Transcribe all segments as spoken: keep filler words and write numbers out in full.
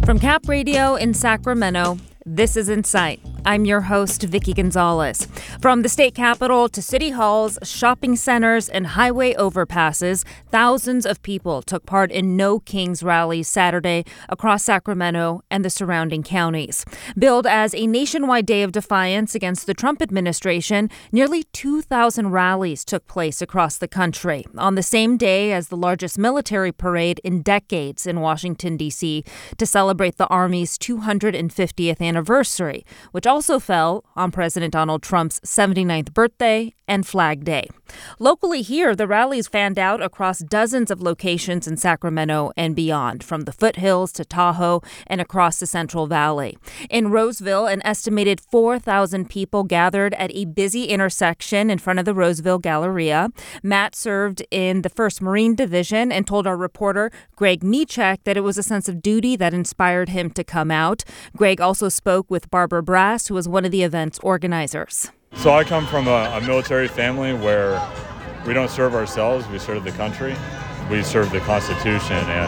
From Cap Radio in Sacramento, this is Insight. I'm your host, Vicky Gonzalez. From the state capitol to city halls, shopping centers, and highway overpasses, thousands of people took part in No Kings rallies Saturday across Sacramento and the surrounding counties. Billed as a nationwide day of defiance against the Trump administration, nearly two thousand rallies took place across the country on the same day as the largest military parade in decades in Washington, D C, to celebrate the Army's two hundred fiftieth anniversary, which also fell on President Donald Trump's seventy-ninth birthday and Flag Day. Locally here, the rallies fanned out across dozens of locations in Sacramento and beyond, from the foothills to Tahoe and across the Central Valley. In Roseville, an estimated four thousand people gathered at a busy intersection in front of the Roseville Galleria. Matt served in the first Marine Division and told our reporter, Greg Michek, that it was a sense of duty that inspired him to come out. Greg also spoke with Barbara Brass, who was one of the event's organizers. So I come from a, a military family where we don't serve ourselves, we serve the country. We serve the Constitution, and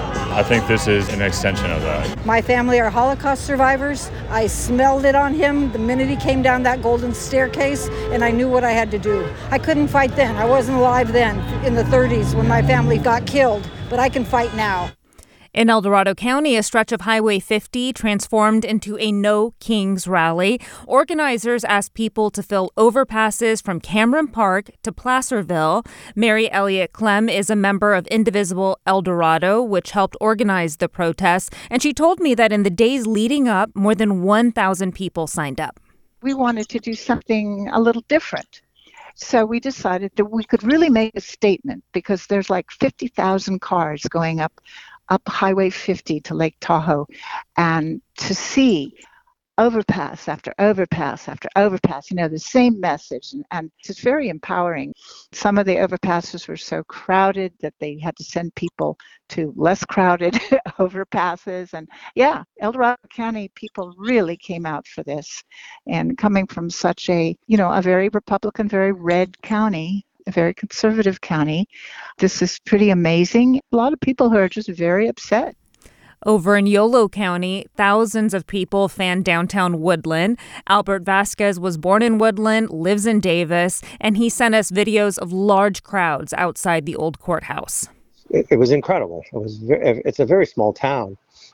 I think this is an extension of that. My family are Holocaust survivors. I smelled it on him the minute he came down that golden staircase, and I knew what I had to do. I couldn't fight then. I wasn't alive then in the thirties when my family got killed, but I can fight now. In El Dorado County, a stretch of Highway fifty transformed into a No Kings rally. Organizers asked people to fill overpasses from Cameron Park to Placerville. Mary Elliott Clem is a member of Indivisible El Dorado, which helped organize the protests. And she told me that in the days leading up, more than one thousand people signed up. We wanted to do something a little different. So we decided that we could really make a statement because there's like fifty thousand cars going up up Highway fifty to Lake Tahoe, and to see overpass after overpass after overpass, you know, the same message, and, and it's very empowering. Some of the overpasses were so crowded that they had to send people to less crowded overpasses, and yeah, El Dorado County people really came out for this, and coming from such a, you know, a very Republican, very red county, a very conservative county. This is pretty amazing. A lot of people who are just very upset. Over in Yolo County, thousands of people fanned downtown Woodland. Albert Vasquez was born in Woodland, lives in Davis, and he sent us videos of large crowds outside the old courthouse. It, it was incredible. It was. Very, it's a very small town.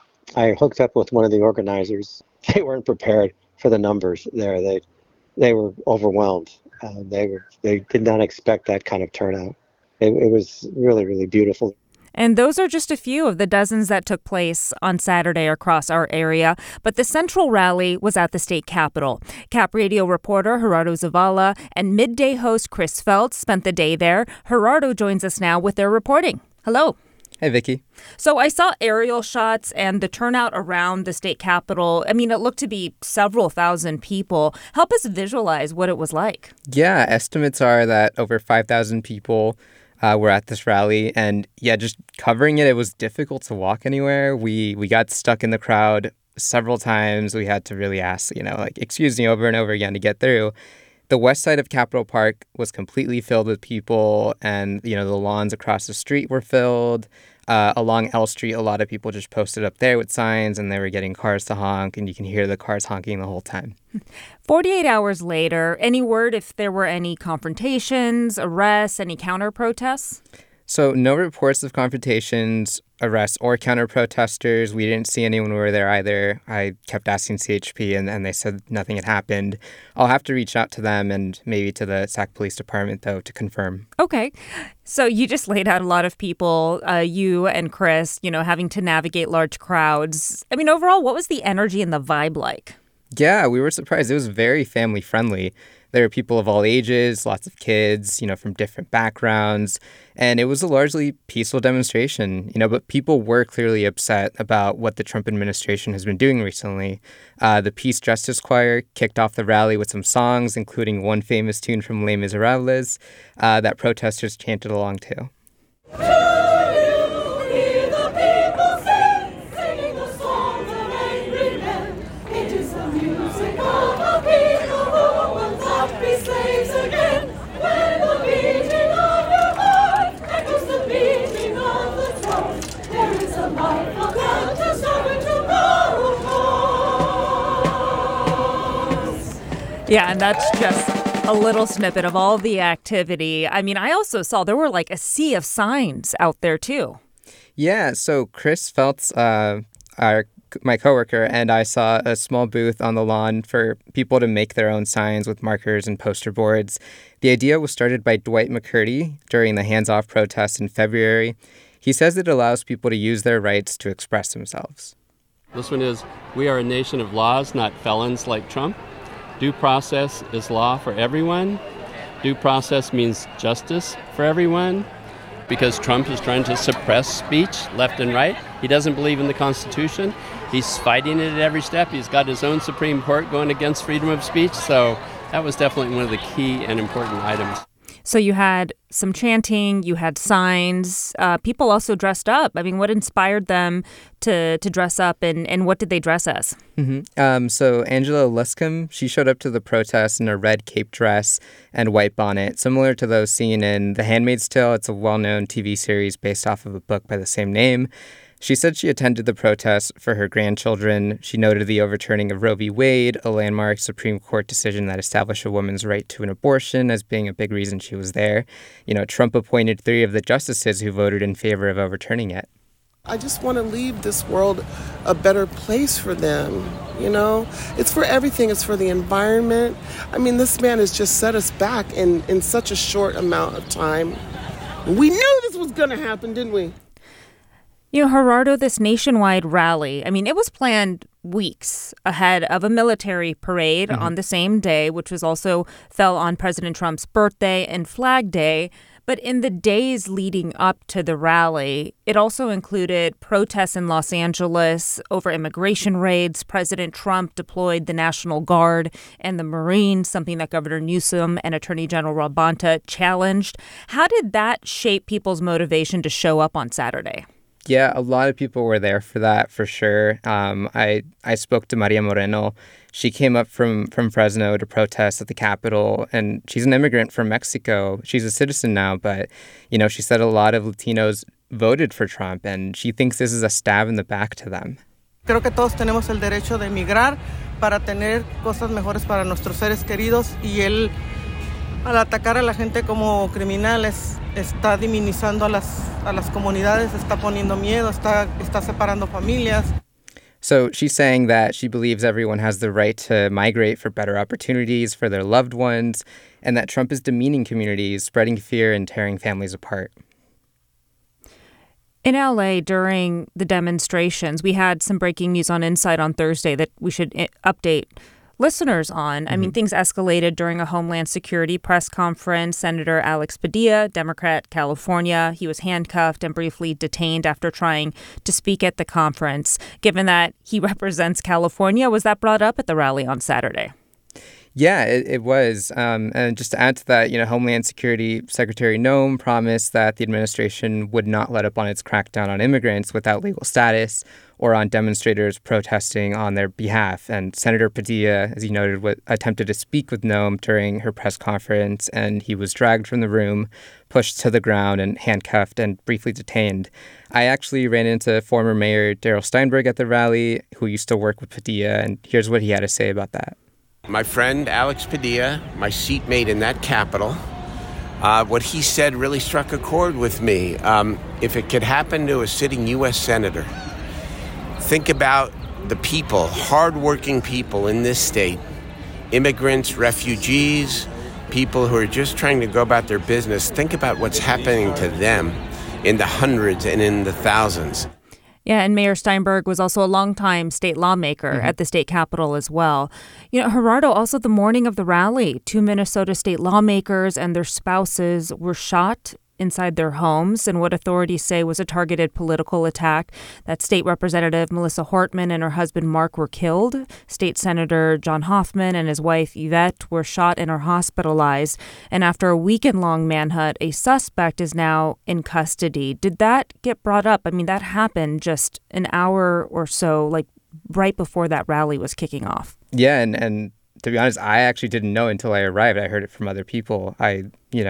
I hooked up with one of the organizers. They weren't prepared for the numbers there. They, they were overwhelmed. Uh, they were they did not expect that kind of turnout. It, it was really, really beautiful. And those are just a few of the dozens that took place on Saturday across our area. But the central rally was at the state capitol. Cap Radio reporter Gerardo Zavala and midday host Chris Feltz spent the day there. Gerardo joins us now with their reporting. Hello. Hey, Vicky. So I saw aerial shots and the turnout around the state capitol. I mean, it looked to be several thousand people. Help us visualize what it was like. Yeah, estimates are that over five thousand people uh, were at this rally. And yeah, just covering it, it was difficult to walk anywhere. We we got stuck in the crowd several times. We had to really ask, you know, like, excuse me over and over again to get through. The west side of Capitol Park was completely filled with people, and, you know, the lawns across the street were filled. Uh, along L Street, a lot of people just posted up there with signs, and they were getting cars to honk, and you can hear the cars honking the whole time. forty-eight hours later, any word if there were any confrontations, arrests, any counter-protests? So no reports of confrontations, arrests, or counter-protesters. We didn't see anyone who were there either. I kept asking C H P, and, and they said nothing had happened. I'll have to reach out to them and maybe to the Sac Police Department, though, to confirm. Okay. So you just laid out a lot of people, uh, you and Chris, you know, having to navigate large crowds. I mean, overall, what was the energy and the vibe like? Yeah, we were surprised. It was very family-friendly. There were people of all ages, lots of kids, you know, from different backgrounds. And it was a largely peaceful demonstration, you know, but people were clearly upset about what the Trump administration has been doing recently. Uh, the Peace Justice Choir kicked off the rally with some songs, including one famous tune from Les Miserables uh, that protesters chanted along to. There is a life of God to serve and to Yeah, and that's just a little snippet of all the activity. I mean, I also saw there were like a sea of signs out there, too. Yeah, so Chris Feltz, uh, our my coworker, and I saw a small booth on the lawn for people to make their own signs with markers and poster boards. The idea was started by Dwight McCurdy during the Hands Off protest in February. He says it allows people to use their rights to express themselves. This one is, we are a nation of laws, not felons like Trump. Due process is law for everyone. Due process means justice for everyone. Because Trump is trying to suppress speech left and right. He doesn't believe in the Constitution. He's fighting it at every step. He's got his own Supreme Court going against freedom of speech. So that was definitely one of the key and important items. So you had some chanting, you had signs. Uh, people also dressed up. I mean, what inspired them to to dress up, and, and what did they dress as? Mm-hmm. Um, so Angela Luscombe, she showed up to the protest in a red cape dress and white bonnet, similar to those seen in The Handmaid's Tale. It's a well-known T V series based off of a book by the same name. She said she attended the protest for her grandchildren. She noted the overturning of Roe v. Wade, a landmark Supreme Court decision that established a woman's right to an abortion, as being a big reason she was there. You know, Trump appointed three of the justices who voted in favor of overturning it. I just want to leave this world a better place for them, you know? It's for everything. It's for the environment. I mean, this man has just set us back in, in such a short amount of time. We knew this was going to happen, didn't we? You know, Gerardo, this nationwide rally, I mean, it was planned weeks ahead of a military parade mm-hmm. on the same day, which was also fell on President Trump's birthday and Flag Day. But in the days leading up to the rally, it also included protests in Los Angeles over immigration raids. President Trump deployed the National Guard and the Marines, something that Governor Newsom and Attorney General Rob Bonta challenged. How did that shape people's motivation to show up on Saturday? Yeah, a lot of people were there for that, for sure. Um, I I spoke to Maria Moreno. She came up from, from Fresno to protest at the Capitol, and she's an immigrant from Mexico. She's a citizen now, but, you know, she said a lot of Latinos voted for Trump, and she thinks this is a stab in the back to them. Creo que todos tenemos el derecho de emigrar para tener cosas mejores para nuestros seres queridos, y él, al atacar a la gente como criminales, está diminizando a las, a las comunidades, está poniendo miedo, está, está separando familias. So she's saying that she believes everyone has the right to migrate for better opportunities for their loved ones, and that Trump is demeaning communities, spreading fear and tearing families apart. In L A, during the demonstrations, we had some breaking news on Insight on Thursday that we should update listeners on. Mm-hmm. I mean, things escalated during a Homeland Security press conference. Senator Alex Padilla, Democrat, California, he was handcuffed and briefly detained after trying to speak at the conference. Given that he represents California, was that brought up at the rally on Saturday? Yeah, it, it was. Um, and just to add to that, you know, Homeland Security Secretary Noem promised that the administration would not let up on its crackdown on immigrants without legal status or on demonstrators protesting on their behalf. And Senator Padilla, as you noted, w- attempted to speak with Noem during her press conference, and he was dragged from the room, pushed to the ground, and handcuffed and briefly detained. I actually ran into former Mayor Darrell Steinberg at the rally, who used to work with Padilla, and here's what he had to say about that. My friend Alex Padilla, my seatmate in that Capitol, uh, what he said really struck a chord with me. Um, if it could happen to a sitting U S senator, think about the people, hardworking people in this state, immigrants, refugees, people who are just trying to go about their business. Think about what's happening to them in the hundreds and in the thousands. Yeah, and Mayor Steinberg was also a longtime state lawmaker mm-hmm. at the state capitol as well. You know, Gerardo, also the morning of the rally, two Minnesota state lawmakers and their spouses were shot inside their homes in what authorities say was a targeted political attack. That State Representative Melissa Hortman and her husband Mark were killed. State Senator John Hoffman and his wife Yvette were shot and are hospitalized. And after a weekend-long manhunt, a suspect is now in custody. Did that get brought up? I mean, that happened just an hour or so, like right before that rally was kicking off. Yeah, and, and to be honest, I actually didn't know until I arrived. I heard it from other people. I, you know,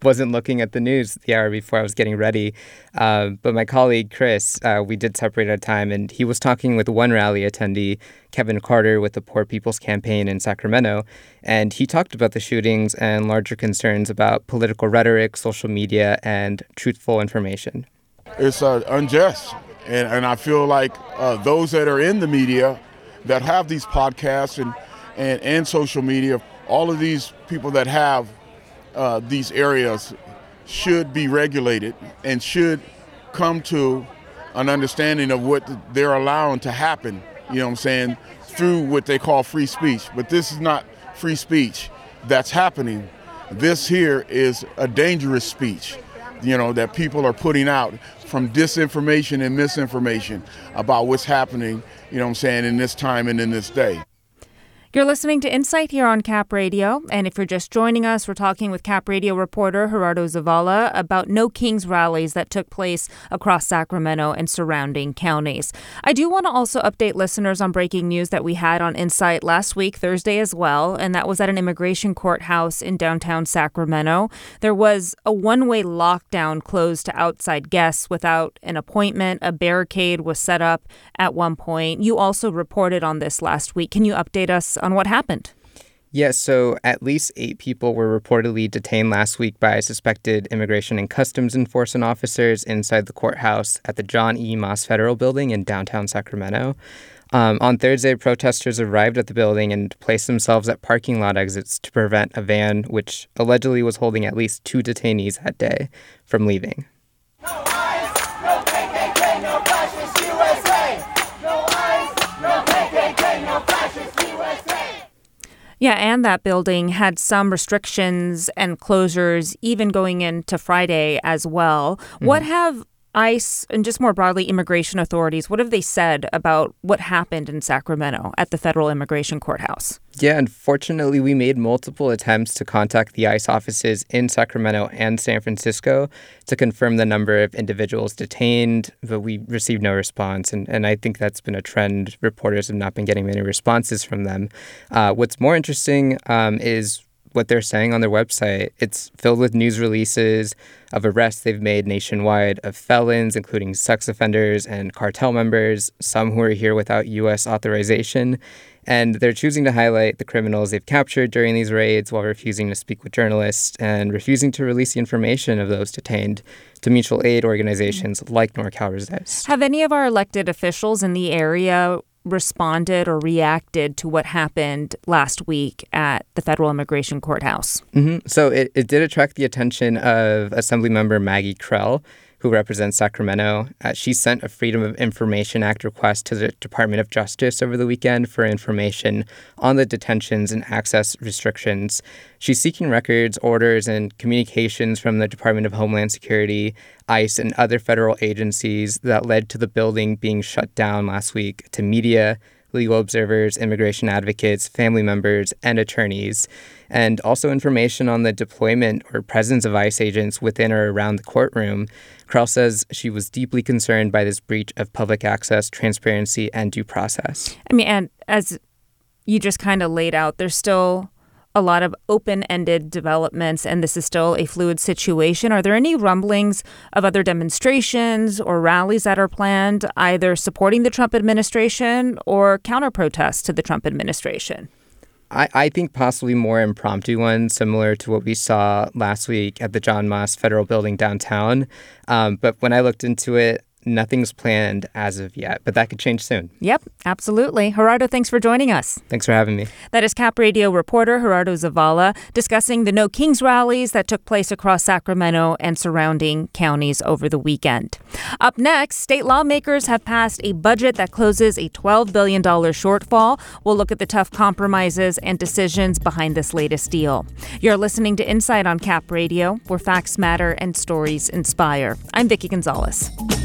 wasn't looking at the news the hour before I was getting ready. Uh, but my colleague, Chris, uh, we did separate our time, and he was talking with one rally attendee, Kevin Carter, with the Poor People's Campaign in Sacramento. And he talked about the shootings and larger concerns about political rhetoric, social media, and truthful information. It's uh, unjust. And, and I feel like uh, those that are in the media that have these podcasts and, and, and social media, all of these people that have uh, these areas should be regulated and should come to an understanding of what they're allowing to happen, you know what I'm saying, through what they call free speech. But this is not free speech that's happening. This here is a dangerous speech, you know, that people are putting out from disinformation and misinformation about what's happening, you know what I'm saying, in this time and in this day. You're listening to Insight here on Cap Radio, and if you're just joining us, we're talking with Cap Radio reporter Gerardo Zavala about No Kings rallies that took place across Sacramento and surrounding counties. I do want to also update listeners on breaking news that we had on Insight last week, Thursday as well, and that was at an immigration courthouse in downtown Sacramento. There was a one-way lockdown closed to outside guests without an appointment. A barricade was set up at one point. You also reported on this last week. Can you update us on what happened? Yes, so at least eight people were reportedly detained last week by suspected immigration and customs enforcement officers inside the courthouse at the John E. Moss Federal Building in downtown Sacramento. Um, on Thursday, protesters arrived at the building and placed themselves at parking lot exits to prevent a van, which allegedly was holding at least two detainees that day, from leaving. No ICE, no K K K, no fascist U S A! No ICE, no K K K, no fascist U S A! Yeah, and that building had some restrictions and closures even going into Friday as well. Mm-hmm. What have ICE and just more broadly immigration authorities, what have they said about what happened in Sacramento at the federal immigration courthouse? Yeah, unfortunately, we made multiple attempts to contact the ICE offices in Sacramento and San Francisco to confirm the number of individuals detained, but we received no response. And, and I think that's been a trend. Reporters have not been getting many responses from them. Uh, what's more interesting um, is what they're saying on their website. It's filled with news releases of arrests they've made nationwide of felons, including sex offenders and cartel members, some who are here without U S authorization. And they're choosing to highlight the criminals they've captured during these raids while refusing to speak with journalists and refusing to release the information of those detained to mutual aid organizations like NorCal Resist. Have any of our elected officials in the area responded or reacted to what happened last week at the federal immigration courthouse? Mm-hmm. So it, it did attract the attention of Assemblymember Maggie Krell, who represents Sacramento. Uh, she sent a Freedom of Information Act request to the Department of Justice over the weekend for information on the detentions and access restrictions. She's seeking records, orders, and communications from the Department of Homeland Security, ICE, and other federal agencies that led to the building being shut down last week to media, legal observers, immigration advocates, family members, and attorneys, and also information on the deployment or presence of ICE agents within or around the courtroom. Krell says she was deeply concerned by this breach of public access, transparency, and due process. I mean, and as you just kind of laid out, there's still a lot of open-ended developments, and this is still a fluid situation. Are there any rumblings of other demonstrations or rallies that are planned, either supporting the Trump administration or counter-protests to the Trump administration? I, I think possibly more impromptu ones, similar to what we saw last week at the John Moss Federal Building downtown. Um, but when I looked into it, nothing's planned as of yet, but that could change soon. Yep, absolutely. Gerardo, thanks for joining us. Thanks for having me. That is Cap Radio reporter Gerardo Zavala discussing the No Kings rallies that took place across Sacramento and surrounding counties over the weekend. Up next, state lawmakers have passed a budget that closes a twelve billion dollars shortfall. We'll look at the tough compromises and decisions behind this latest deal. You're listening to Insight on Cap Radio, where facts matter and stories inspire. I'm Vicki Gonzalez.